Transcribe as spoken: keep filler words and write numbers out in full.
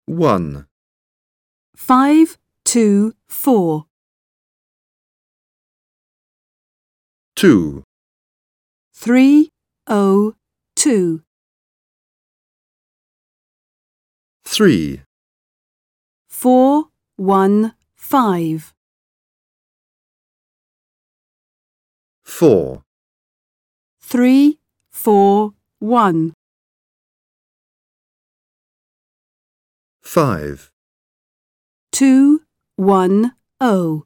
one, five two four, two, three oh two, three, four one five, four, three four one, five, two one oh.